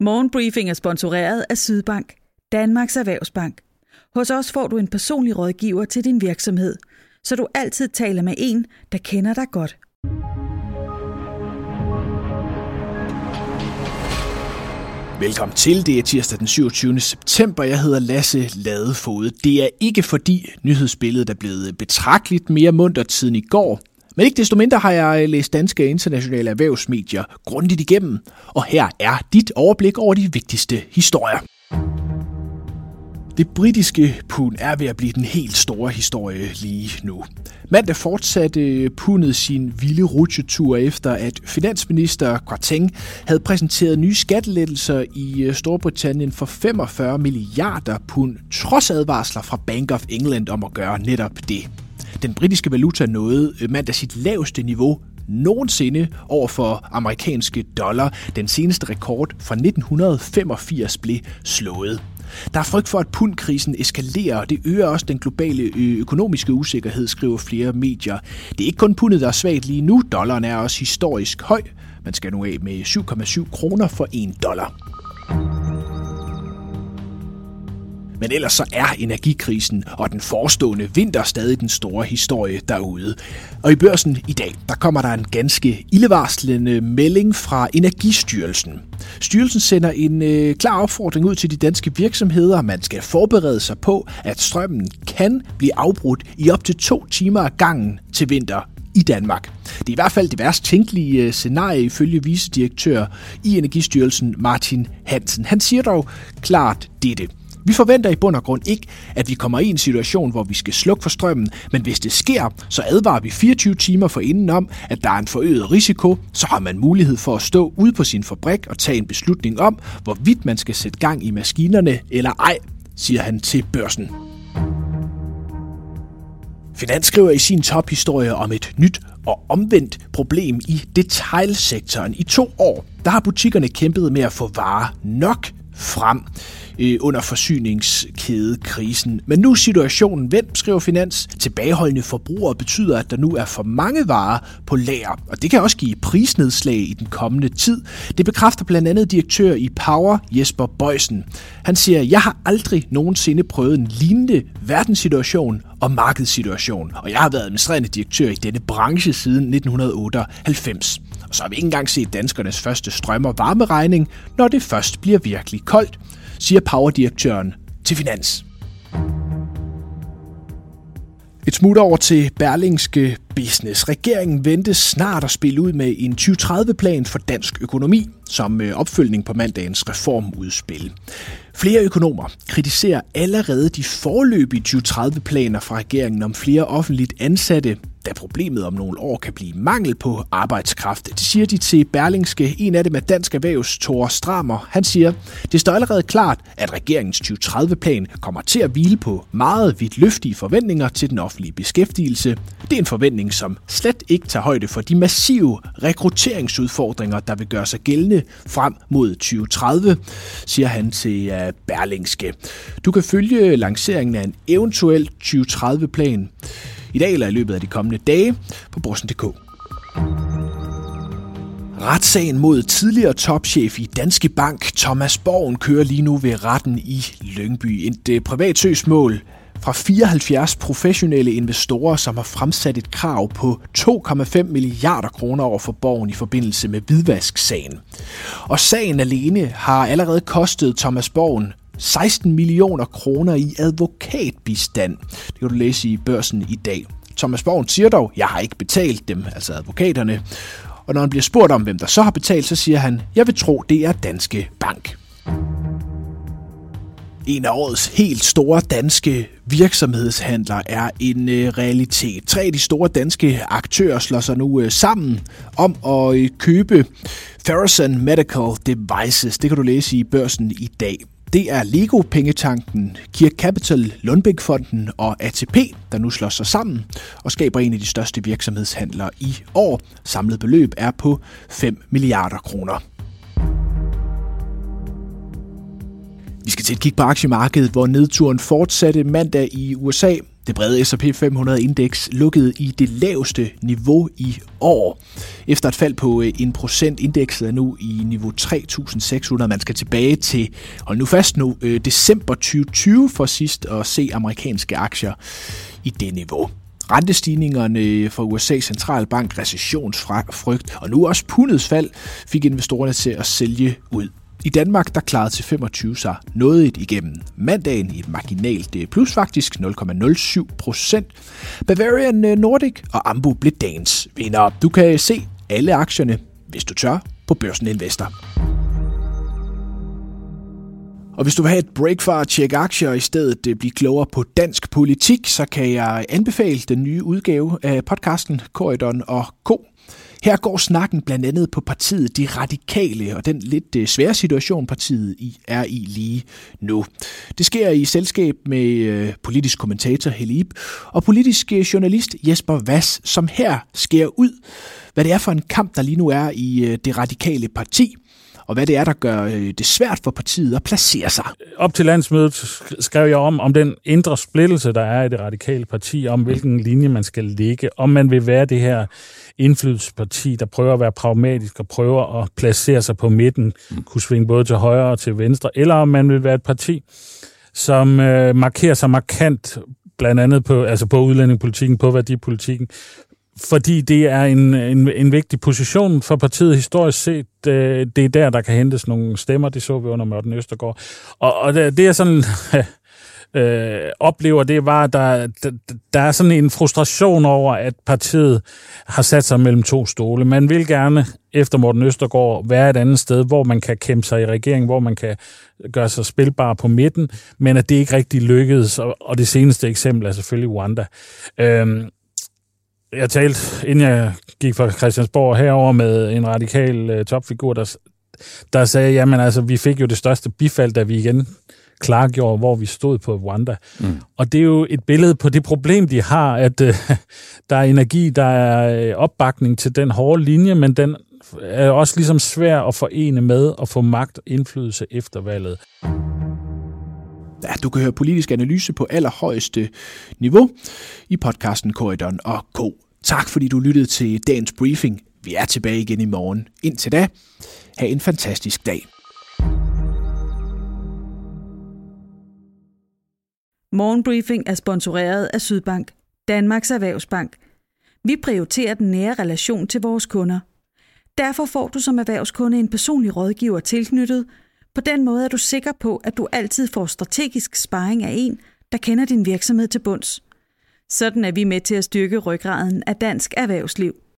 Morgenbriefing er sponsoreret af Sydbank, Danmarks Erhvervsbank. Hos os får du en personlig rådgiver til din virksomhed, så du altid taler med en, der kender dig godt. Velkommen til. Det er tirsdag den 27. september. Jeg hedder Lasse Ladefoged. Det er ikke fordi nyhedsbilledet er blevet betragteligt mere muntert siden i går. Men ikke desto mindre har jeg læst danske og internationale erhvervsmedier grundigt igennem. Og her er dit overblik over de vigtigste historier. Det britiske pund er ved at blive den helt store historie lige nu. Mandag fortsatte pundet sin vilde rutsjetur efter, at finansminister Kwarteng havde præsenteret nye skattelettelser i Storbritannien for 45 milliarder pund, trods advarsler fra Bank of England om at gøre netop det. Den britiske valuta nåede mandag sit laveste niveau nogensinde over for amerikanske dollar. Den seneste rekord fra 1985 blev slået. Der er frygt for, at pundkrisen eskalerer, og det øger også den globale økonomiske usikkerhed, skriver flere medier. Det er ikke kun pundet, der er svagt lige nu. Dollaren er også historisk høj. Man skal nu af med 7,7 kroner for $1. Men ellers så er energikrisen og den forestående vinter stadig den store historie derude. Og i børsen i dag, der kommer der en ganske ildevarslende melding fra Energistyrelsen. Styrelsen sender en klar opfordring ud til de danske virksomheder. Man skal forberede sig på, at strømmen kan blive afbrudt i op til 2 timer ad gangen til vinter i Danmark. Det er i hvert fald det værst tænkelige scenarie ifølge vicedirektør i Energistyrelsen Martin Hansen. Han siger dog klart dette: vi forventer i bund og grund ikke, at vi kommer i en situation, hvor vi skal slukke for strømmen, men hvis det sker, så advarer vi 24 timer forinden om, at der er en forøget risiko, så har man mulighed for at stå ude på sin fabrik og tage en beslutning om, hvorvidt man skal sætte gang i maskinerne eller ej, siger han til børsen. Finans skriver i sin tophistorie om et nyt og omvendt problem i detailsektoren. I 2 år, der har butikkerne kæmpet med at få varer nok frem under forsyningskædekrisen. Men nu er situationen vendt, skriver Finans. Tilbageholdende forbrugere betyder, at der nu er for mange varer på lager, og det kan også give prisnedslag i den kommende tid. Det bekræfter blandt andet direktør i Power, Jesper Bøjsen. Han siger: jeg har aldrig nogensinde prøvet en lignende verdenssituation og markedssituation, og jeg har været administrerende direktør i denne branche siden 1998. Og så har vi ikke engang set danskernes første strøm- og varmeregning, når det først bliver virkelig koldt, siger Power-direktøren til Finans. Et smut over til Berlingske Business. Regeringen ventes snart at spille ud med en 2030-plan for dansk økonomi som opfølgning på mandagens reformudspil. Flere økonomer kritiserer allerede de foreløbige 2030-planer fra regeringen om flere offentligt ansatte, da problemet om nogle år kan blive mangel på arbejdskraft. Det siger de til Berlingske. En af dem er Dansk Erhvervs Tore Stramer. Han siger: det står allerede klart, at regeringens 2030-plan kommer til at hvile på meget vidtløftige forventninger til den offentlige beskæftigelse. Det er en forventning, som slet ikke tager højde for de massive rekrutteringsudfordringer, der vil gøre sig gældende frem mod 2030, siger han til Berlingske. Du kan følge lanceringen af en eventuel 2030-plan i dag eller i løbet af de kommende dage på Børsen.dk. Retssagen mod tidligere topchef i Danske Bank, Thomas Borgen, kører lige nu ved retten i Lyngby. Et privat søgsmål fra 74 professionelle investorer, som har fremsat et krav på 2,5 milliarder kroner over for Borgen i forbindelse med hvidvasksagen. Og sagen alene har allerede kostet Thomas Borgen 16 millioner kroner i advokatbistand. Det kan du læse i Børsen i dag. Thomas Borgen siger dog: jeg har ikke betalt dem, altså advokaterne. Og når han bliver spurgt om, hvem der så har betalt, så siger han: jeg vil tro, det er Danske Bank. En af årets helt store danske virksomhedshandler er en realitet. 3 af de store danske aktører slår sig nu sammen om at købe Farason Medical Devices. Det kan du læse i Børsen i dag. Det er Lego-pengetanken, Kirk Capital, Lundbeck-fonden og ATP, der nu slår sig sammen og skaber en af de største virksomhedshandler i år. Samlet beløb er på 5 milliarder kroner. Vi skal til et kig på aktiemarkedet, hvor nedturen fortsatte mandag i USA. Det brede S&P 500-indeks lukkede i det laveste niveau i år. Efter et fald på 1%, indekset er nu i niveau 3.600. Man skal tilbage til, hold nu fast nu, december 2020 for sidst at se amerikanske aktier i det niveau. Rentestigningerne fra USA's centralbank, recessionsfrygt og nu også pundets fald fik investorerne til at sælge ud. I Danmark der klarede T25 sig nådigt igennem mandagen i et marginalt plus faktisk 0,07%. Bavarian Nordic og Ambu blev dagens vinder. Du kan se alle aktierne, hvis du tør, på Børsen Investor. Og hvis du vil have et break fra at tjekke aktier og i stedet blive klogere på dansk politik, så kan jeg anbefale den nye udgave af podcasten Corydon og Co. Her går snakken blandt andet på partiet De Radikale og den lidt svære situation, partiet er i lige nu. Det sker i selskab med politisk kommentator Helle Ib og politisk journalist Jesper Vass, som her skærer ud, hvad det er for en kamp, der lige nu er i Det Radikale Parti, og hvad det er, der gør det svært for partiet at placere sig. Op til landsmødet skrev jeg om den indre splittelse, der er i Det Radikale Parti, om hvilken linje man skal ligge, om man vil være det her indflydelsesparti, der prøver at være pragmatisk og prøver at placere sig på midten, kunne svinge både til højre og til venstre, eller om man vil være et parti, som markerer sig markant, blandt andet på udlændingepolitikken, på værdipolitikken, fordi det er en vigtig position for partiet historisk set. Det er der kan hentes nogle stemmer, det så vi under Morten Østergaard. Og det er sådan... oplever, det var, at der er sådan en frustration over, at partiet har sat sig mellem to stole. Man vil gerne, efter Morten Østergaard, være et andet sted, hvor man kan kæmpe sig i regeringen, hvor man kan gøre sig spilbar på midten, men at det ikke rigtig lykkedes, og det seneste eksempel er selvfølgelig Rwanda. Jeg talte, inden jeg gik fra Christiansborg herover med en radikal topfigur, der sagde, jamen altså, vi fik jo det største bifald, da vi igen klargjorde, hvor vi stod på Rwanda. Og det er jo et billede på det problem, de har, at der er energi, der er opbakning til den hårde linje, men den er også ligesom svær at forene med at få magt og indflydelse efter valget. Ja, du kan høre politisk analyse på allerhøjeste niveau i podcasten Corydon og Co. Tak fordi du lyttede til dagens briefing. Vi er tilbage igen i morgen. Indtil da, have en fantastisk dag. Morgenbriefing er sponsoreret af Sydbank, Danmarks Erhvervsbank. Vi prioriterer den nære relation til vores kunder. Derfor får du som erhvervskunde en personlig rådgiver tilknyttet. På den måde er du sikker på, at du altid får strategisk sparring af en, der kender din virksomhed til bunds. Sådan er vi med til at styrke ryggraden af dansk erhvervsliv.